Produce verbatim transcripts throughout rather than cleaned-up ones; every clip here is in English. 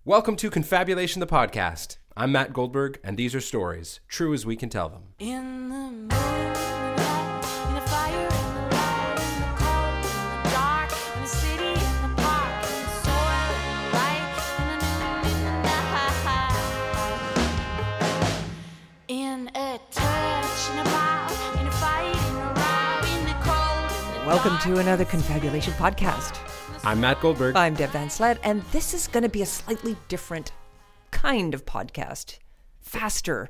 Welcome to Confabulation the Podcast. I'm Matt Goldberg, and these are stories, true as we can tell them. In the moonlight, in the fire, in the light, in the cold, in the dark, in the city, in the park, in the soil, in the light, in the noon, in the night. In a touch, in a bow, in a fight, in a row, in the cold, in the Welcome dark, to another Confabulation podcast. I'm Matt Goldberg. I'm Deb Van Sled, and this is going to be a slightly different kind of podcast. Faster,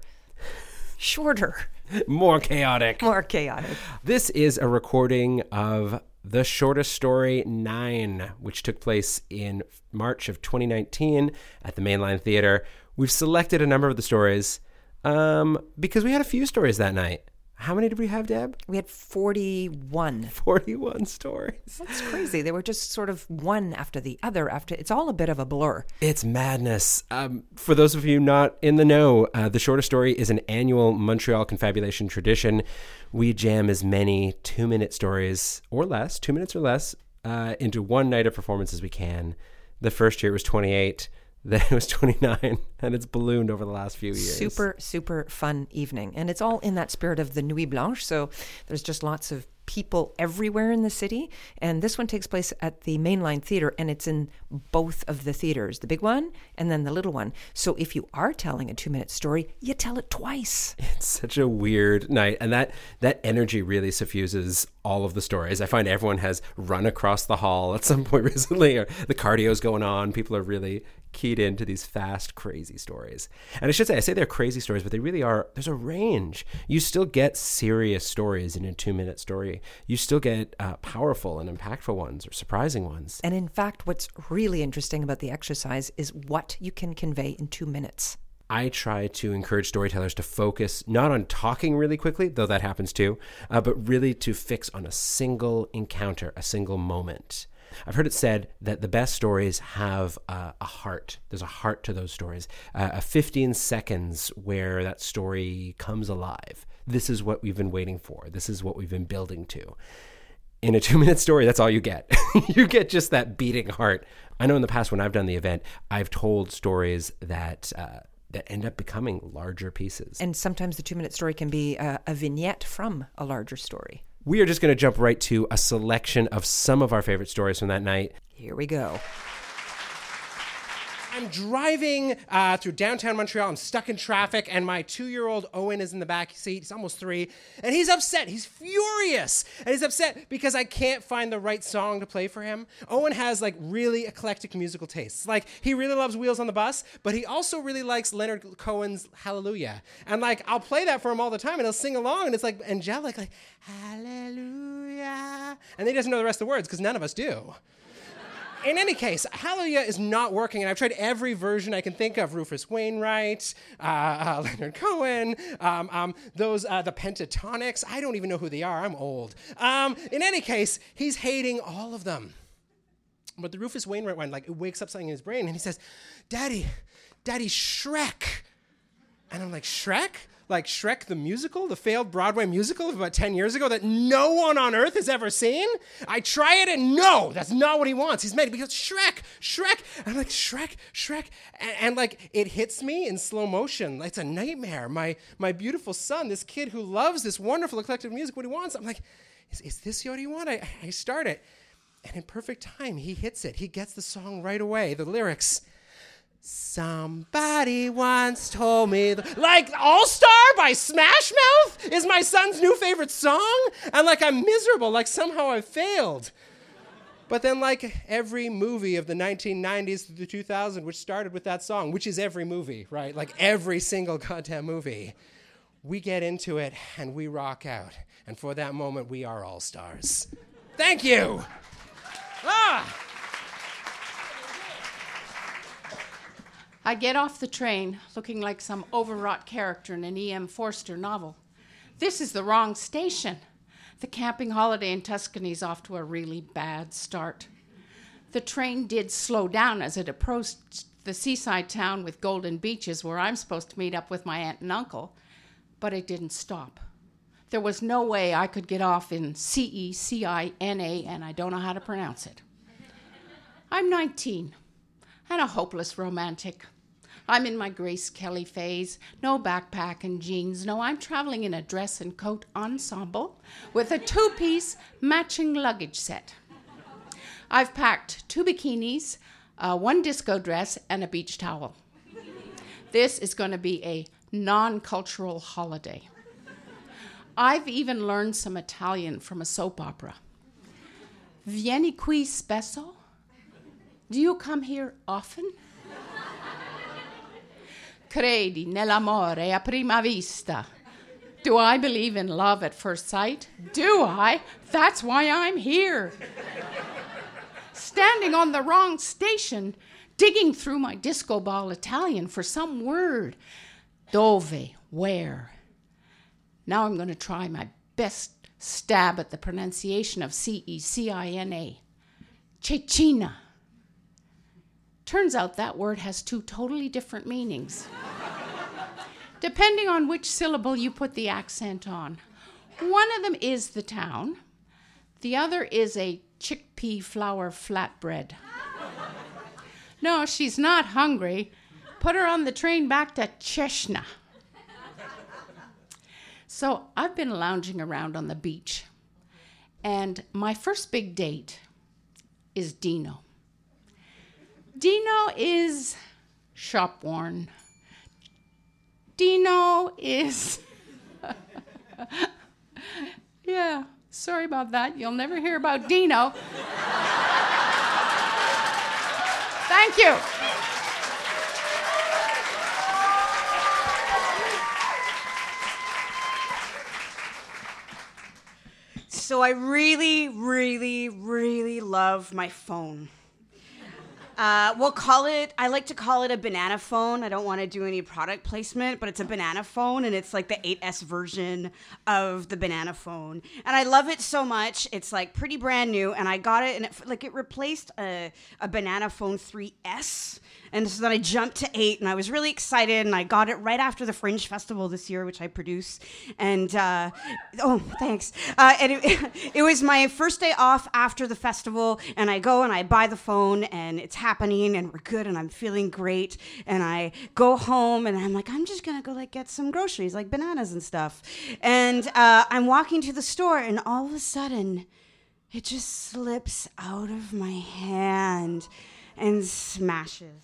shorter, More chaotic. more chaotic. This is a recording of The Shortest Story nine, which took place in March of twenty nineteen at the Mainline Theater. We've selected a number of the stories um, because we had a few stories that night. How many did we have, Deb? We had forty-one. forty-one stories. That's crazy. They were just sort of one after the other. After it's all a bit of a blur. It's madness. Um, for those of you not in the know, uh, The Shortest Story is an annual Montreal Confabulation tradition. We jam as many two-minute stories or less, two minutes or less, uh, into one night of performance as we can. The first year it was twenty-eight. Then it was twenty-nine, and it's ballooned over the last few years. Super, super fun evening. And it's all in that spirit of the Nuit Blanche. So there's just lots of people everywhere in the city. And this one takes place at the Mainline Theater, and it's in both of the theaters, the big one and then the little one. So if you are telling a two-minute story, you tell it twice. It's such a weird night, and that that energy really suffuses all of the stories. I find everyone has run across the hall at some point recently, or the cardio's going on. People are really keyed into these fast, crazy stories. And I should say, I say they're crazy stories, but they really are, there's a range. You still get serious stories in a two-minute story. You still get uh, powerful and impactful ones or surprising ones. And in fact, what's really interesting about the exercise is what you can convey in two minutes. I try to encourage storytellers to focus not on talking really quickly, though that happens too, uh, but really to fix on a single encounter, a single moment. I've heard it said that the best stories have uh, a heart. There's a heart to those stories. Uh, a fifteen seconds where that story comes alive. This is what we've been waiting for. This is what we've been building to. In a two-minute story, that's all you get. You get just that beating heart. I know in the past when I've done the event, I've told stories that uh, that end up becoming larger pieces. And sometimes the two-minute story can be a, a vignette from a larger story. We are just going to jump right to a selection of some of our favorite stories from that night. Here we go. I'm driving uh, through downtown Montreal. I'm stuck in traffic, and my two-year-old Owen is in the back seat. He's almost three, and he's upset. He's furious, and he's upset because I can't find the right song to play for him. Owen has, like, really eclectic musical tastes. Like, he really loves Wheels on the Bus, but he also really likes Leonard Cohen's Hallelujah. And, like, I'll play that for him all the time, and he'll sing along, and it's, like, angelic, like, Hallelujah. And then he doesn't know the rest of the words, because none of us do. In any case, Hallelujah is not working, and I've tried every version I can think of. Rufus Wainwright, uh, uh, Leonard Cohen, um, um, those, uh, the Pentatonics. I don't even know who they are. I'm old. Um, in any case, he's hating all of them. But the Rufus Wainwright one, like, it wakes up something in his brain, and he says, Daddy, Daddy, Shrek. And I'm like, Shrek? Like Shrek the musical, the failed Broadway musical of about ten years ago that no one on earth has ever seen? I try it and no, that's not what he wants. He's made it because Shrek, Shrek. And I'm like, Shrek, Shrek. And, and like, it hits me in slow motion. It's a nightmare. My my beautiful son, this kid who loves this wonderful eclectic music, what he wants. I'm like, is, is this what you want? I, I start it. And in perfect time, he hits it. He gets the song right away, the lyrics. Somebody once told me, th- like All Star by Smash Mouth is my son's new favorite song. And like I'm miserable, like somehow I've failed. But then like every movie of the nineteen nineties to the two thousands, which started with that song, which is every movie, right? Like every single goddamn movie. We get into it and we rock out. And for that moment, we are all stars. Thank you. Ah! I get off the train looking like some overwrought character in an E M Forster novel. This is the wrong station. The camping holiday in Tuscany is off to a really bad start. The train did slow down as it approached the seaside town with golden beaches where I'm supposed to meet up with my aunt and uncle, but it didn't stop. There was no way I could get off in C E C I N A, and I don't know how to pronounce it. I'm nineteen. and a hopeless romantic. I'm in my Grace Kelly phase. No backpack and jeans. No, I'm traveling in a dress and coat ensemble with a two-piece matching luggage set. I've packed two bikinis, uh, one disco dress, and a beach towel. This is going to be a non-cultural holiday. I've even learned some Italian from a soap opera. Vieni qui spesso? Do you come here often? Credi nell'amore a prima vista. Do I believe in love at first sight? Do I? That's why I'm here. Standing on the wrong station, digging through my disco ball Italian for some word. Dove, where? Now I'm going to try my best stab at the pronunciation of C E C I N A. Cecina. Turns out that word has two totally different meanings, depending on which syllable you put the accent on. One of them is the town. The other is a chickpea flour flatbread. No, she's not hungry. Put her on the train back to Cheshna. So I've been lounging around on the beach, and my first big date is Dino. Dino is shop-worn. Dino is... yeah, sorry about that. You'll never hear about Dino. Thank you. So I really, really, really love my phone. Uh, we'll call it, I like to call it a banana phone. I don't want to do any product placement, but it's a banana phone, and it's like the eight S version of the banana phone. And I love it so much. It's like pretty brand new, and I got it, and it, like it replaced a, a banana phone three S. And so then I jumped to eight, and I was really excited, and I got it right after the Fringe Festival this year, which I produce. And, uh, oh, thanks. Uh, and it, it was my first day off after the festival, and I go and I buy the phone, and it's happening, and we're good, and I'm feeling great. And I go home, and I'm like, I'm just going to go, like, get some groceries, like bananas and stuff. And uh, I'm walking to the store, and all of a sudden, it just slips out of my hand and smashes.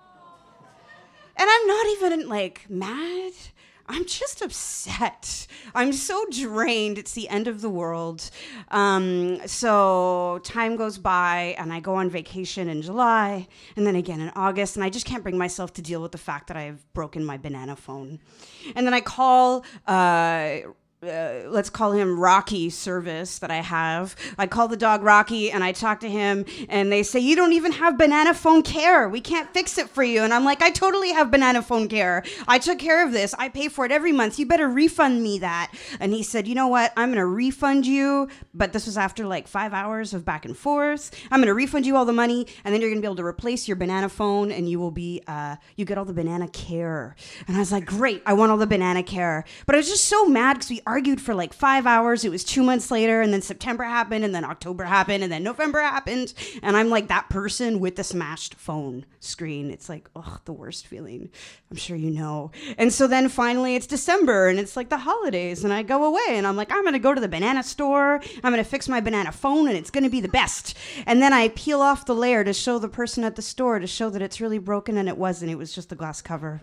And I'm not even, like, mad. I'm just upset. I'm so drained. It's the end of the world. Um, so time goes by, and I go on vacation in July, and then again in August, and I just can't bring myself to deal with the fact that I've broken my banana phone. And then I call... Uh, Uh, let's call him Rocky service that I have. I call the dog Rocky, and I talk to him, and they say, you don't even have banana phone care. We can't fix it for you. And I'm like, I totally have banana phone care. I took care of this. I pay for it every month. You better refund me that. And he said, you know what? I'm going to refund you. But this was after like five hours of back and forth. I'm going to refund you all the money, and then you're going to be able to replace your banana phone, and you will be, uh, you get all the banana care. And I was like, great. I want all the banana care. But I was just so mad because we argued for like five hours. It was two months later, and then September happened, and then October happened, and then November happened, and I'm like that person with the smashed phone screen. It's like, oh, the worst feeling. I'm sure you know. And so then finally it's December, and it's like the holidays, and I go away, and I'm like, I'm going to go to the banana store. I'm going to fix my banana phone, and it's going to be the best. And then I peel off the layer to show the person at the store to show that it's really broken, and it wasn't. It was just the glass cover.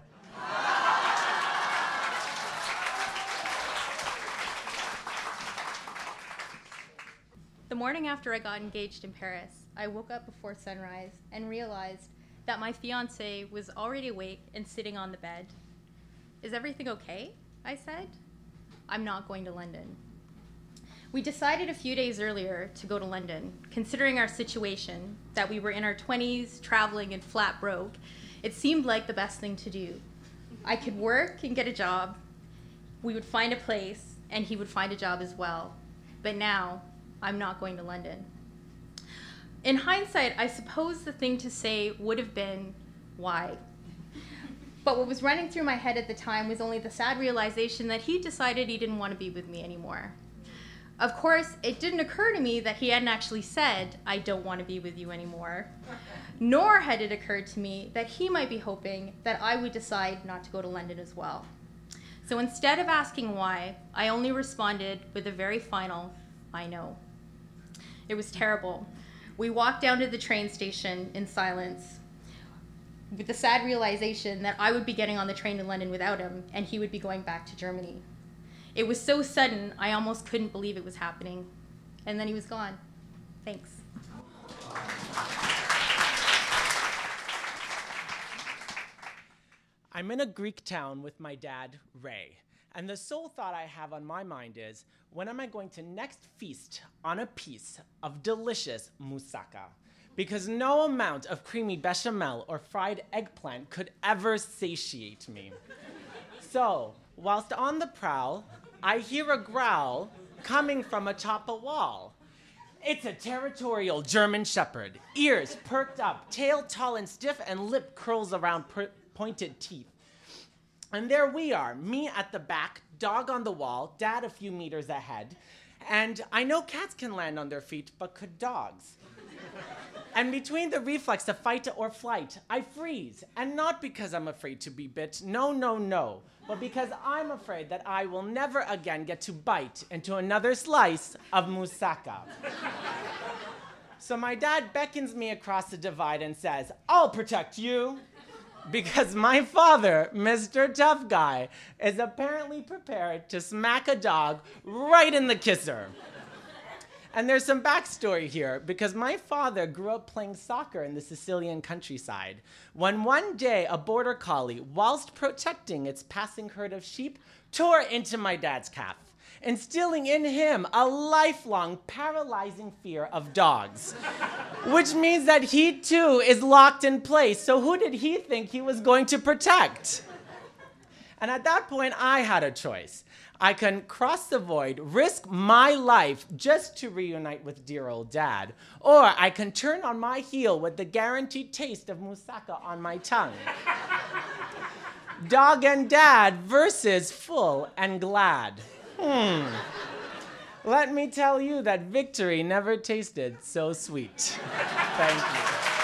The morning after I got engaged in Paris, I woke up before sunrise and realized that my fiancé was already awake and sitting on the bed. Is everything okay? I said. I'm not going to London. We decided a few days earlier to go to London, considering our situation, that we were in our twenties, traveling and flat broke. It seemed like the best thing to do. I could work and get a job. We would find a place, and he would find a job as well. But now, I'm not going to London. In hindsight, I suppose the thing to say would have been, why? But what was running through my head at the time was only the sad realization that he decided he didn't want to be with me anymore. Of course, it didn't occur to me that he hadn't actually said, "I don't want to be with you anymore." Nor had it occurred to me that he might be hoping that I would decide not to go to London as well. So instead of asking why, I only responded with a very final, "I know." It was terrible. We walked down to the train station in silence, with the sad realization that I would be getting on the train to London without him, and he would be going back to Germany. It was so sudden, I almost couldn't believe it was happening. And then he was gone. Thanks. I'm in a Greek town with my dad, Ray, and the sole thought I have on my mind is, when am I going to next feast on a piece of delicious moussaka? Because no amount of creamy bechamel or fried eggplant could ever satiate me. So, whilst on the prowl, I hear a growl coming from atop a wall. It's a territorial German shepherd, ears perked up, tail tall and stiff, and lip curls around per- pointed teeth. And there we are, me at the back, dog on the wall, dad a few meters ahead. And I know cats can land on their feet, but could dogs? And between the reflex to fight or flight, I freeze. And not because I'm afraid to be bit, no, no, no, but because I'm afraid that I will never again get to bite into another slice of moussaka. So my dad beckons me across the divide and says, "I'll protect you." Because my father, Mister Tough Guy, is apparently prepared to smack a dog right in the kisser. And there's some backstory here, because my father grew up playing soccer in the Sicilian countryside, when one day a border collie, whilst protecting its passing herd of sheep, tore into my dad's calf, instilling in him a lifelong paralyzing fear of dogs. Which means that he too is locked in place, so who did he think he was going to protect? And at that point, I had a choice. I can cross the void, risk my life just to reunite with dear old dad, or I can turn on my heel with the guaranteed taste of moussaka on my tongue. Dog and dad versus full and glad. Hmm. Let me tell you that victory never tasted so sweet. Thank you.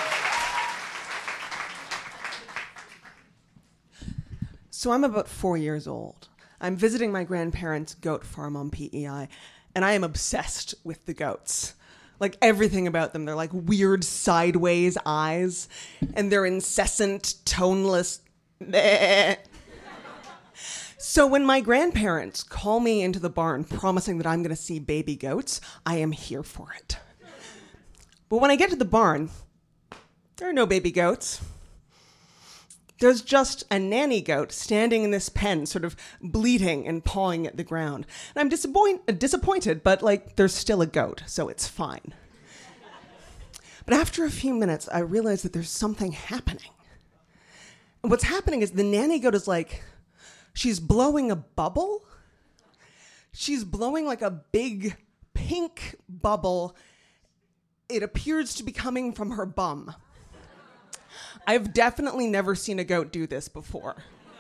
So I'm about four years old. I'm visiting my grandparents' goat farm on P E I, and I am obsessed with the goats. Like everything about them, they're like weird sideways eyes, and their incessant, toneless bleh. So when my grandparents call me into the barn promising that I'm going to see baby goats, I am here for it. But when I get to the barn, there are no baby goats. There's just a nanny goat standing in this pen, sort of bleating and pawing at the ground. And I'm disappoint- disappointed, but like there's still a goat, so it's fine. But after a few minutes, I realize that there's something happening. And what's happening is the nanny goat is like, she's blowing a bubble. She's blowing like a big pink bubble. It appears to be coming from her bum. I've definitely never seen a goat do this before.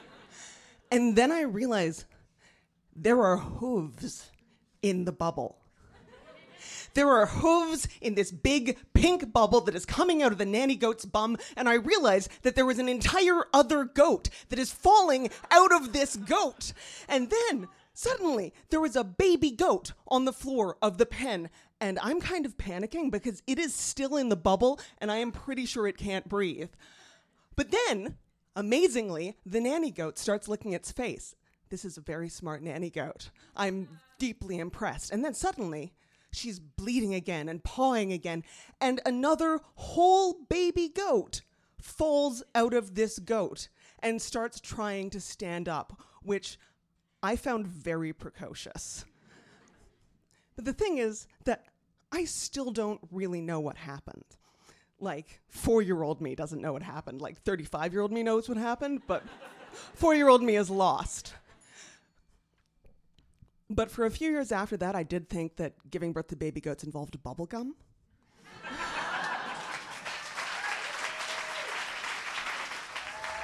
And then I realize there are hooves in the bubble. There are hooves in this big pink bubble that is coming out of the nanny goat's bum, and I realize that there was an entire other goat that is falling out of this goat. And then, suddenly, there was a baby goat on the floor of the pen, and I'm kind of panicking because it is still in the bubble, and I am pretty sure it can't breathe. But then, amazingly, the nanny goat starts licking its face. This is a very smart nanny goat. I'm deeply impressed. And then suddenly, she's bleeding again and pawing again, and another whole baby goat falls out of this goat and starts trying to stand up, which I found very precocious. But the thing is that I still don't really know what happened. Like, four-year-old me doesn't know what happened. Like, thirty-five-year-old me knows what happened, but four-year-old me is lost. But for a few years after that, I did think that giving birth to baby goats involved bubble gum.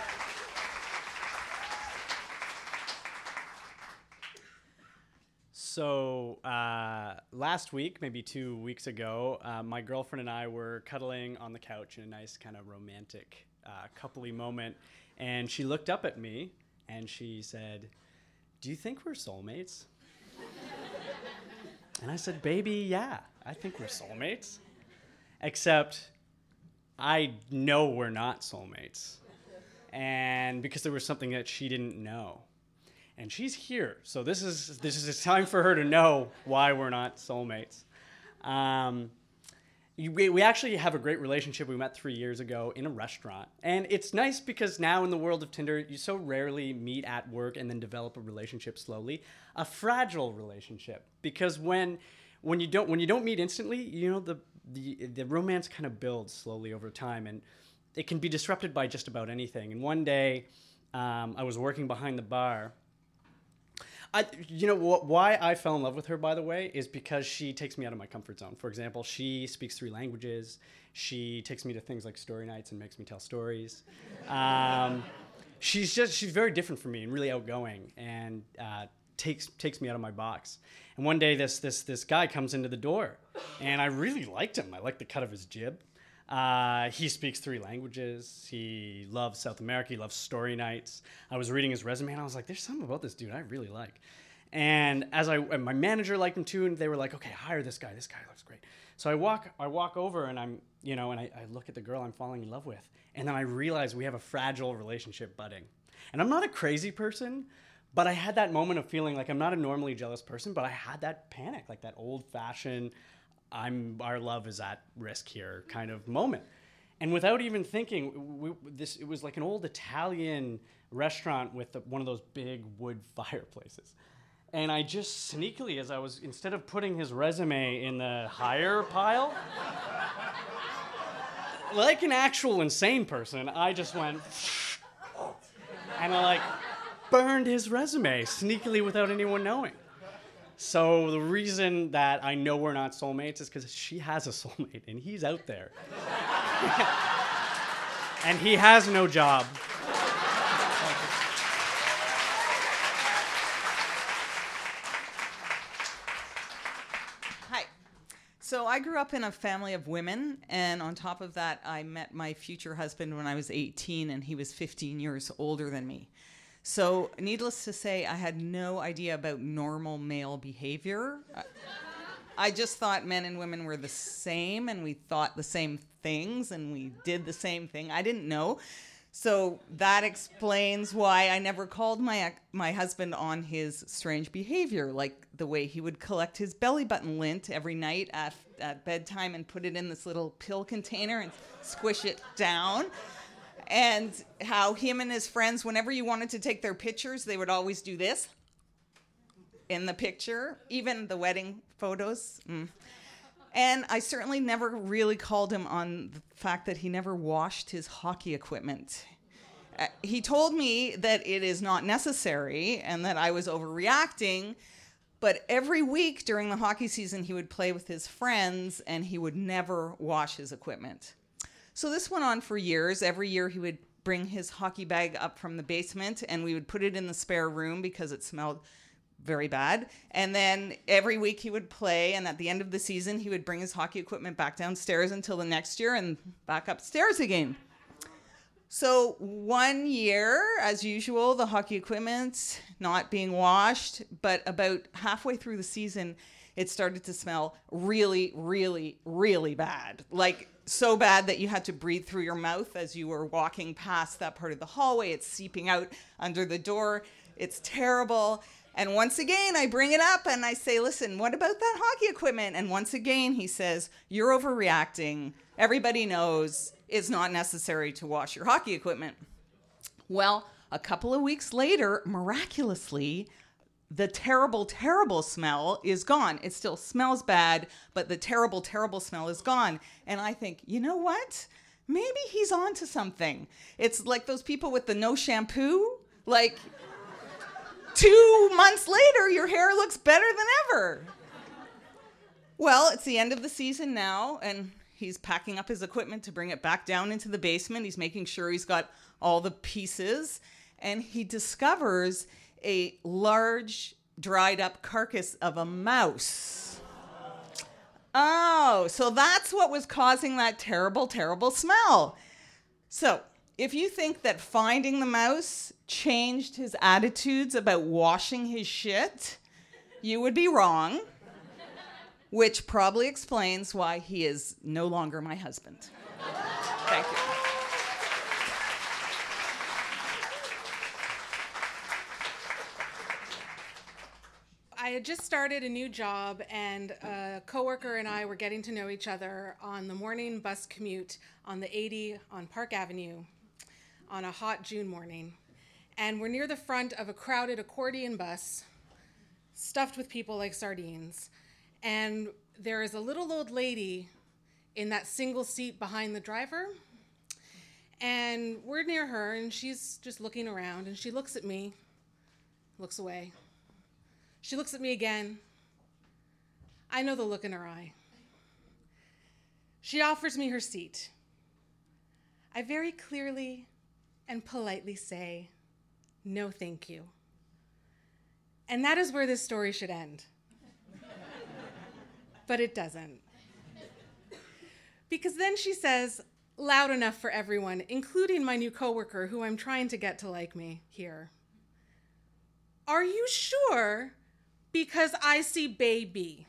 So So uh, last week, maybe two weeks ago, uh, my girlfriend and I were cuddling on the couch in a nice kind of romantic uh, coupley moment. And she looked up at me and she said, "Do you think we're soulmates?" And I said, "Baby, yeah, I think we're soulmates. Except I know we're not soulmates." And because there was something that she didn't know. And she's here, so this is this is a time for her to know why we're not soulmates. Um, you, we, we actually have a great relationship. We met three years ago in a restaurant. And it's nice because now in the world of Tinder, you so rarely meet at work and then develop a relationship slowly. A fragile relationship. Because when when you don't when you don't meet instantly, you know, the the, the romance kind of builds slowly over time. And it can be disrupted by just about anything. And one day, um, I was working behind the bar. I, you know, wh- why I fell in love with her, by the way, is because she takes me out of my comfort zone. For example, she speaks three languages. She takes me to things like story nights and makes me tell stories. Um, she's just, she's very different from me and really outgoing and uh, takes takes me out of my box. And one day this this this guy comes into the door and I really liked him. I liked the cut of his jib. Uh, he speaks three languages. He loves South America. He loves story nights. I was reading his resume and I was like, there's something about this dude I really like. And as I, and my manager liked him too, and they were like, okay, hire this guy. This guy looks great. So I walk, I walk over and I'm, you know, and I, I look at the girl I'm falling in love with, and then I realize we have a fragile relationship budding. And I'm not a crazy person, but I had that moment of feeling like I'm not a normally jealous person, but I had that panic, like that old-fashioned, I'm our love is at risk here kind of moment. And without even thinking, we, this it was like an old Italian restaurant with the, one of those big wood fireplaces. And I just sneakily, as I was, instead of putting his resume in the hire pile, like an actual insane person, I just went, and I like burned his resume sneakily without anyone knowing. So the reason that I know we're not soulmates is because she has a soulmate, and he's out there. And he has no job. Hi. So I grew up in a family of women, and on top of that, I met my future husband when I was eighteen, and he was fifteen years older than me. So, needless to say, I had no idea about normal male behavior. I just thought men and women were the same, and we thought the same things, and we did the same thing. I didn't know. So that explains why I never called my my husband on his strange behavior, like the way he would collect his belly button lint every night at, at bedtime and put it in this little pill container and squish it down. And how him and his friends, whenever you wanted to take their pictures, they would always do this in the picture, even the wedding photos. Mm. And I certainly never really called him on the fact that he never washed his hockey equipment. Uh, he told me that it is not necessary and that I was overreacting, but every week during the hockey season, he would play with his friends and he would never wash his equipment. So this went on for years. Every year he would bring his hockey bag up from the basement and we would put it in the spare room because it smelled very bad. And then every week he would play, and at the end of the season he would bring his hockey equipment back downstairs until the next year and back upstairs again. So one year, as usual, the hockey equipment not being washed, but about halfway through the season it started to smell really, really, really bad. Like so bad that you had to breathe through your mouth as you were walking past that part of the hallway. It's seeping out under the door. It's terrible. And once again, I bring it up and I say, listen, what about that hockey equipment? And once again, he says, you're overreacting. Everybody knows it's not necessary to wash your hockey equipment. Well, a couple of weeks later, miraculously, the terrible, terrible smell is gone. It still smells bad, but the terrible, terrible smell is gone. And I think, you know what? Maybe he's on to something. It's like those people with the no shampoo. Like, two months later, your hair looks better than ever. Well, it's the end of the season now, and he's packing up his equipment to bring it back down into the basement. He's making sure he's got all the pieces, and he discovers a large dried up carcass of a mouse. Oh, so that's what was causing that terrible, terrible smell. So, if you think that finding the mouse changed his attitudes about washing his shit, you would be wrong, which probably explains why he is no longer my husband. Thank you. I had just started a new job, and a coworker and I were getting to know each other on the morning bus commute on the eighty on Park Avenue on a hot June morning. And we're near the front of a crowded accordion bus stuffed with people like sardines. And there is a little old lady in that single seat behind the driver. And we're near her, and she's just looking around, and she looks at me, looks away. She looks at me again. I know the look in her eye. She offers me her seat. I very clearly and politely say, no, thank you. And that is where this story should end. But it doesn't. Because then she says, loud enough for everyone, including my new coworker, who I'm trying to get to like me here. Are you sure? Because I see baby.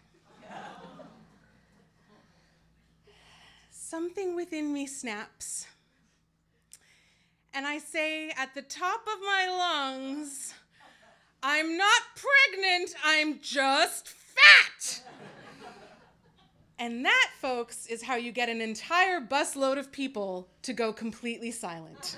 Something within me snaps. And I say at the top of my lungs, I'm not pregnant, I'm just fat. And that, folks, is how you get an entire busload of people to go completely silent.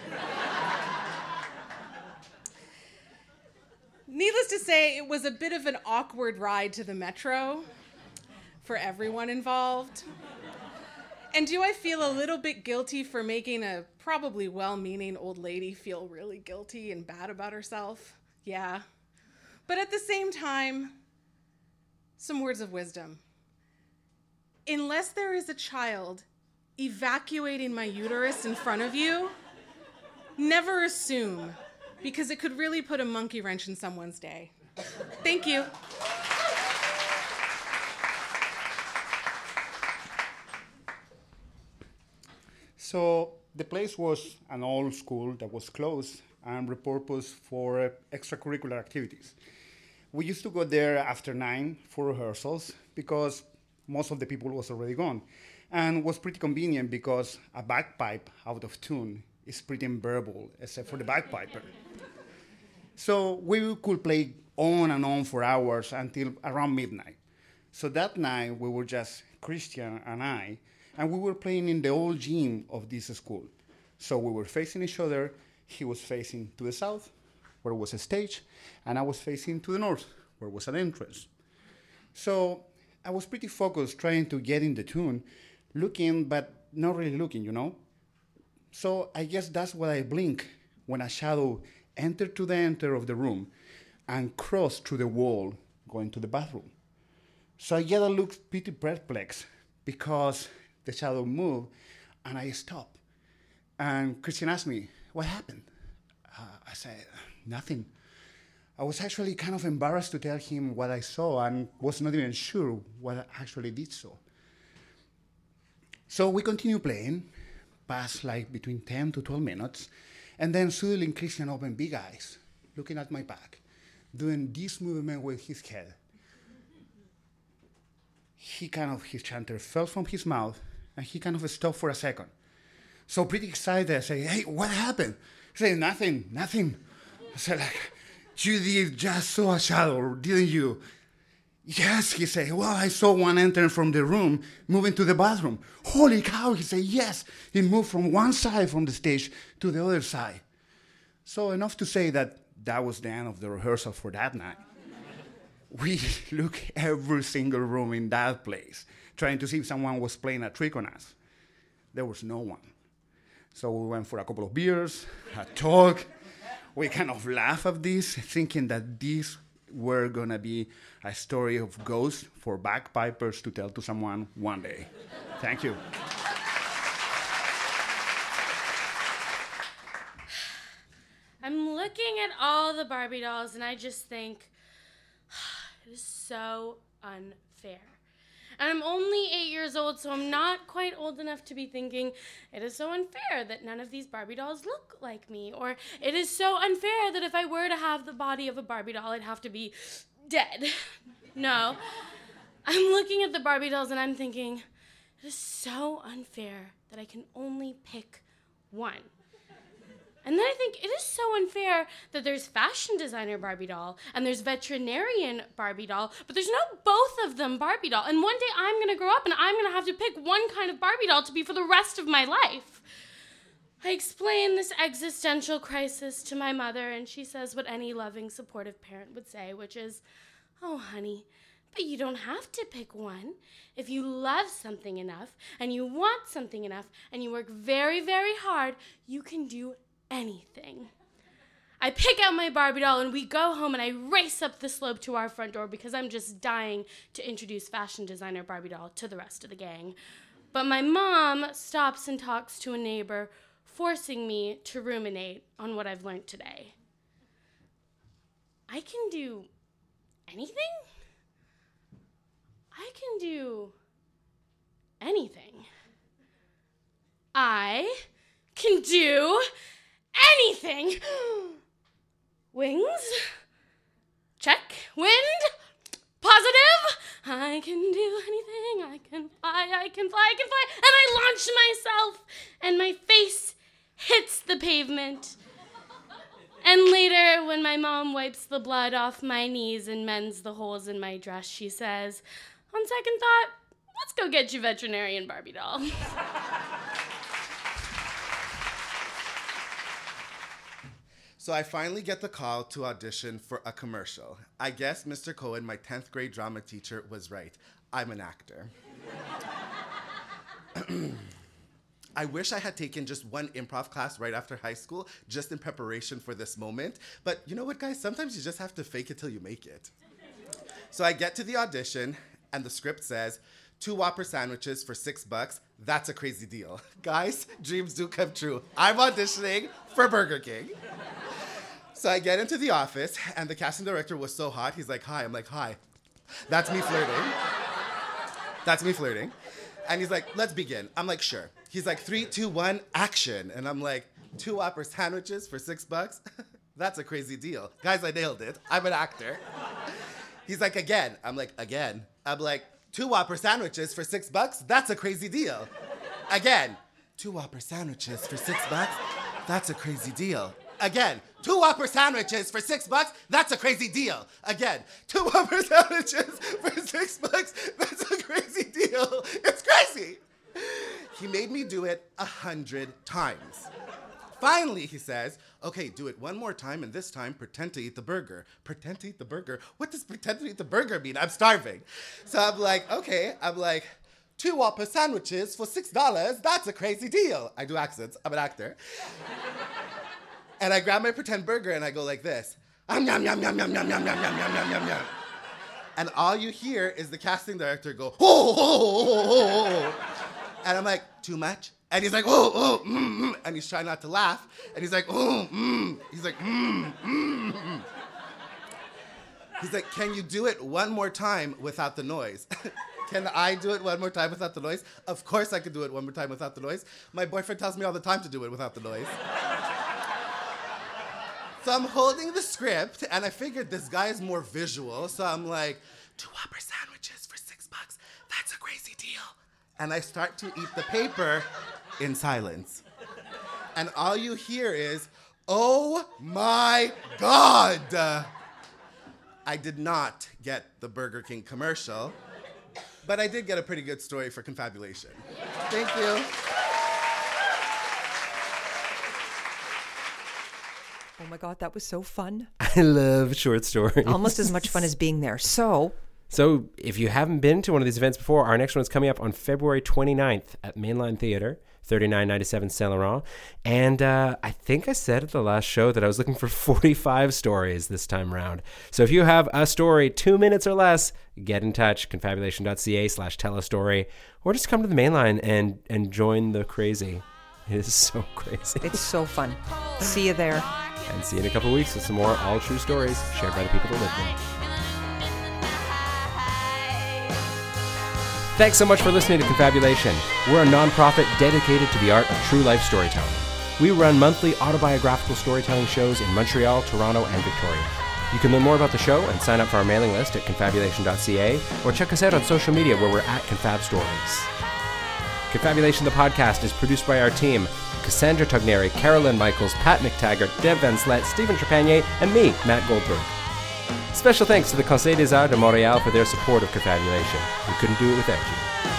Needless to say, it was a bit of an awkward ride to the metro for everyone involved. And do I feel a little bit guilty for making a probably well-meaning old lady feel really guilty and bad about herself? Yeah. But at the same time, some words of wisdom. Unless there is a child evacuating my uterus in front of you, never assume, because it could really put a monkey wrench in someone's day. Thank you. So the place was an old school that was closed and repurposed for uh, extracurricular activities. We used to go there after nine for rehearsals because most of the people was already gone, and was pretty convenient because a bagpipe out of tune is pretty unbearable, except for the bagpiper. So we could play on and on for hours until around midnight. So that night we were just Christian and I, and we were playing in the old gym of this school. So we were facing each other. He was facing to the south, where was a stage, and I was facing to the north, where was an entrance. So I was pretty focused trying to get in the tune, looking, but not really looking, you know? So I guess that's what I blink when a shadow entered to the enter of the room and crossed through the wall going to the bathroom. So I get a look pretty perplexed because the shadow moved and I stopped. And Christian asked me, what happened? Uh, I said, nothing. I was actually kind of embarrassed to tell him what I saw and was not even sure what I actually did so. So we continued playing, past like between ten to twelve minutes, and then suddenly Christian opened big eyes, looking at my back, doing this movement with his head. He kind of, his chanter fell from his mouth, and he kind of stopped for a second. So pretty excited, I say, hey, what happened? He said, nothing, nothing. I said, like, you did just saw a shadow, didn't you? Yes, he said. Well, I saw one enter from the room, moving to the bathroom. Holy cow, he said, yes. He moved from one side from the stage to the other side. So enough to say that that was the end of the rehearsal for that night. We looked every single room in that place, trying to see if someone was playing a trick on us. There was no one. So we went for a couple of beers, a talk. We kind of laugh at this, thinking that these were going to be a story of ghosts for bagpipers to tell to someone one day. Thank you. I'm looking at all the Barbie dolls and I just think, it is so unfair. And I'm only eight years old, so I'm not quite old enough to be thinking, it is so unfair that none of these Barbie dolls look like me. Or it is so unfair that if I were to have the body of a Barbie doll, I'd have to be dead. No. I'm looking at the Barbie dolls and I'm thinking, it is so unfair that I can only pick one. And then I think it is so unfair that there's fashion designer Barbie doll and there's veterinarian Barbie doll, but there's no both of them Barbie doll. And one day I'm going to grow up and I'm going to have to pick one kind of Barbie doll to be for the rest of my life. I explain this existential crisis to my mother, and she says what any loving, supportive parent would say, which is, oh, honey, but you don't have to pick one. If you love something enough and you want something enough and you work very, very hard, you can do anything. I pick out my Barbie doll and we go home and I race up the slope to our front door because I'm just dying to introduce fashion designer Barbie doll to the rest of the gang. But my mom stops and talks to a neighbor, forcing me to ruminate on what I've learned today. I can do anything? I can do anything. I can do anything. Wings. Check. Wind. Positive. I can do anything. I can fly. I can fly. I can fly. And I launch myself. And my face hits the pavement. And later, when my mom wipes the blood off my knees and mends the holes in my dress, she says, on second thought, let's go get you veterinarian Barbie doll. So I finally get the call to audition for a commercial. I guess Mister Cohen, my tenth grade drama teacher, was right. I'm an actor. I wish I had taken just one improv class right after high school, just in preparation for this moment. But you know what, guys? Sometimes you just have to fake it till you make it. So I get to the audition, and the script says, two Whopper sandwiches for six bucks. That's a crazy deal. Guys, dreams do come true. I'm auditioning for Burger King. So I get into the office, and the casting director was so hot. He's like, hi. I'm like, hi. That's me flirting. That's me flirting. And he's like, let's begin. I'm like, sure. He's like, three, two, one, action. And I'm like, two Whopper sandwiches for six bucks? That's a crazy deal. Guys, I nailed it. I'm an actor. He's like, again. I'm like, again. I'm like, two Whopper sandwiches for six bucks? That's a crazy deal. Again. Two Whopper sandwiches for six bucks? That's a crazy deal. Again, two Whopper sandwiches for six bucks? That's a crazy deal. Again, two Whopper sandwiches for six bucks? That's a crazy deal. It's crazy. He made me do it a hundred times. Finally, he says, okay, do it one more time, and this time pretend to eat the burger. Pretend to eat the burger? What does pretend to eat the burger mean? I'm starving. So I'm like, okay, I'm like, two Whopper sandwiches for six dollars? That's a crazy deal. I do accents. I'm an actor. And I grab my pretend burger and I go like this. Um, yum, yum, yum, yum, yum, yum, yum, yum, yum, yum, yum, yum. And all you hear is the casting director go, oh, oh, oh, oh, oh. And I'm like, too much? And he's like, oh, oh, mm, mm. And he's trying not to laugh. And he's like, oh, mm. He's like, mm, mm, mm. He's like, can you do it one more time without the noise? Can I do it one more time without the noise? Of course I can do it one more time without the noise. My boyfriend tells me all the time to do it without the noise. So I'm holding the script, and I figured this guy is more visual, so I'm like, two Whopper sandwiches for six bucks, that's a crazy deal. And I start to eat the paper in silence. And all you hear is, oh my God. I did not get the Burger King commercial, but I did get a pretty good story for confabulation. Thank you. Oh my God, that was so fun. I love short stories. Almost as much fun as being there. So, so if you haven't been to one of these events before, our next one is coming up on February twenty-ninth at Mainline Theatre, thirty-nine ninety-seven Saint Laurent. And uh, I think I said at the last show that I was looking for forty-five stories this time around. So if you have a story, two minutes or less, get in touch, confabulation.ca slash tell a story, or just come to the Mainline and, and join the crazy. It is so crazy. It's so fun. See you there. And see you in a couple of weeks with some more all true stories shared by the people that live there. Thanks so much for listening to Confabulation. We're a nonprofit dedicated to the art of true life storytelling. We run monthly autobiographical storytelling shows in Montreal, Toronto, and Victoria. You can learn more about the show and sign up for our mailing list at confabulation dot c a or check us out on social media where we're at Confab Stories. Confabulation the podcast is produced by our team, Cassandra Togneri, Carolyn Michaels, Pat McTaggart, Deb Van Slet, Stephen Trepanier, and me, Matt Goldberg. Special thanks to the Conseil des Arts de Montréal for their support of Confabulation. We couldn't do it without you.